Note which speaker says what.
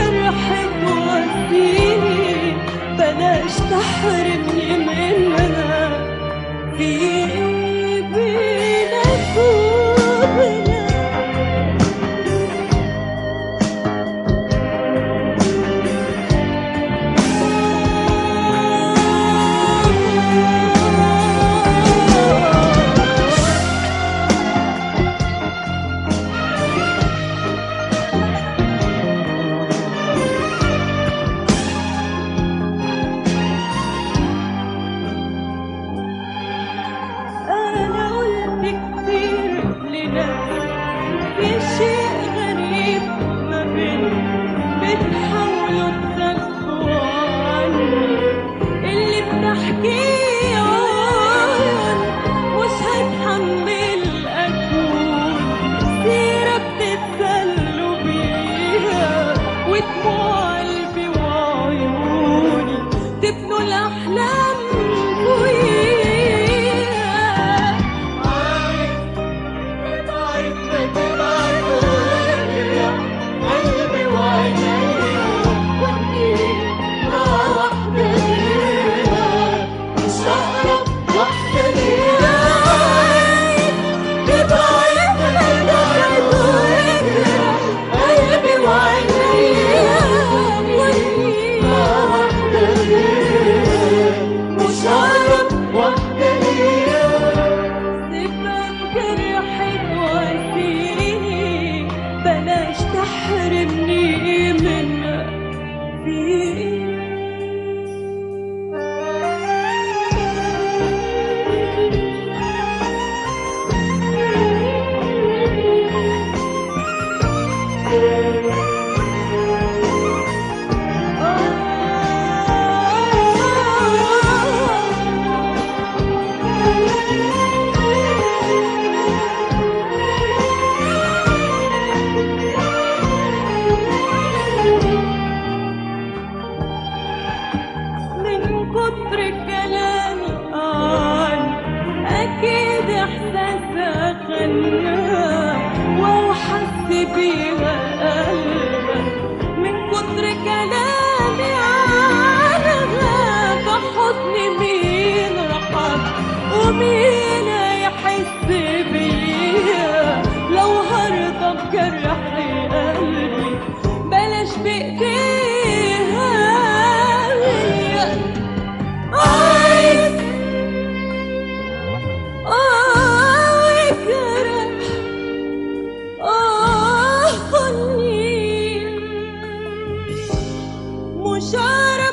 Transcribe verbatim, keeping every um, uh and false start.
Speaker 1: جرح تواسيني بلاش تحرمني منها. في ايه بينك وبينها؟ في شيء غريب ما بيننا بتحاولوا تخبوا عني اللي بتحكيه عني، مش هتحمل أكون سيرة بتتسلوا بيها ودموع قلبي وعيوني تبنوا الأحلام فوقيها. بلاش تحرمني منها. في كتر كلامي عني أكيد إحساسها خناها وحس بيها قلبك. من كتر كلامي عنها بحضن مين رحب ومين هيحس بيها لو هرضى بجرح قلبي بلاش بإيديها. مش